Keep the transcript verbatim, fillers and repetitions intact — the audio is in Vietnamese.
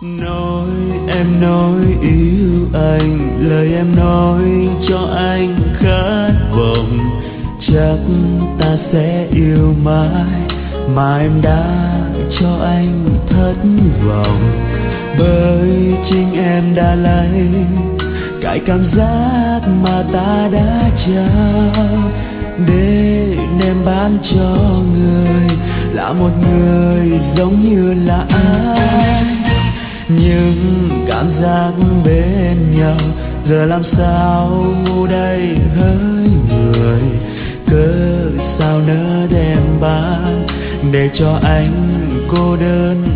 Nói em nói yêu anh, lời em nói cho anh khát vọng. Chắc ta sẽ yêu mãi mà em đã cho anh thất vọng. Bởi chính em đã lấy cái cảm giác mà ta đã trao, để đem bán cho người, là một người giống như là anh. Nhưng cảm giác bên nhau giờ làm sao ngu đây hỡi người, cớ sao nỡ đem bán để cho anh cô đơn